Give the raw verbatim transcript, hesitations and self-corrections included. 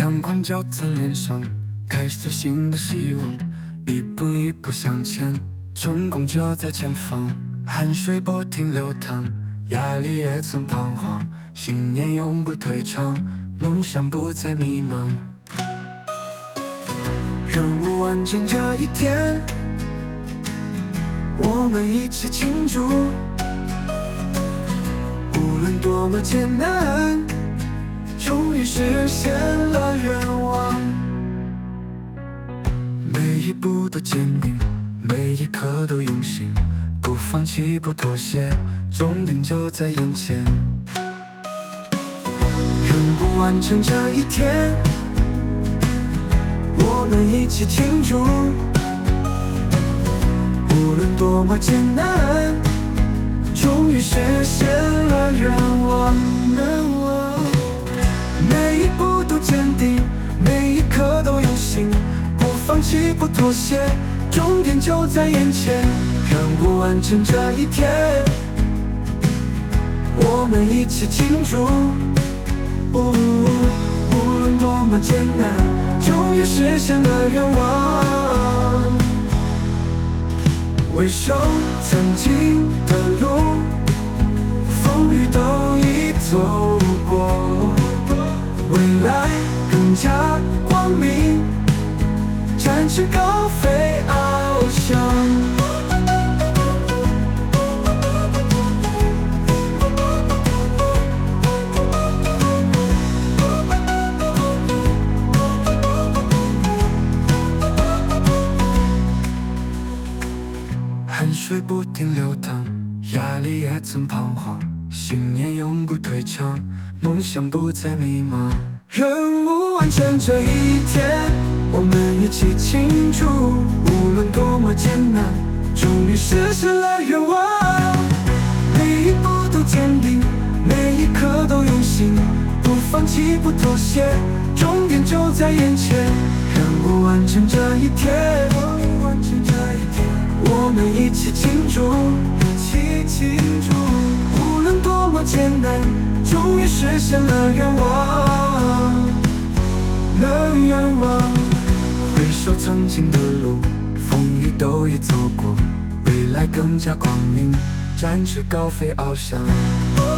阳光照在脸上，开始新的希望，一步一步向前，成功就在前方。汗水不停流淌，压力也曾彷徨，信念永不退场，梦想不再迷茫。任务完成这一天，我们一起庆祝。无论多么艰难，终于实现了愿望。每一步都坚定，每一刻都用心，不放弃不妥协，终点就在眼前。任务完成这一天，我们一起庆祝。无论多么艰难，终于实现了愿望。每一步都坚定，每一刻都用心，不放弃不妥协，终点就在眼前。任务完成这一天，我们一起庆祝。无论多么艰难，终于实现了愿望。回首曾经的路，风雨都已走过，未来更加光明，展翅高飞翱翔。汗水不停流淌，压力也曾彷徨，信念永不退场，梦想不再迷茫。任务完成这一天，我们一起庆祝。无论多么艰难，终于实现了愿望。每一步都坚定，每一刻都用心，不放弃不妥协，终点就在眼前。任务完成这一天，完成这一天，我们一起庆祝，一起庆祝。无论多么艰难，终于实现了愿望，了愿望。回首曾经的路，风雨都已走过，未来更加光明，展翅高飞翱翔。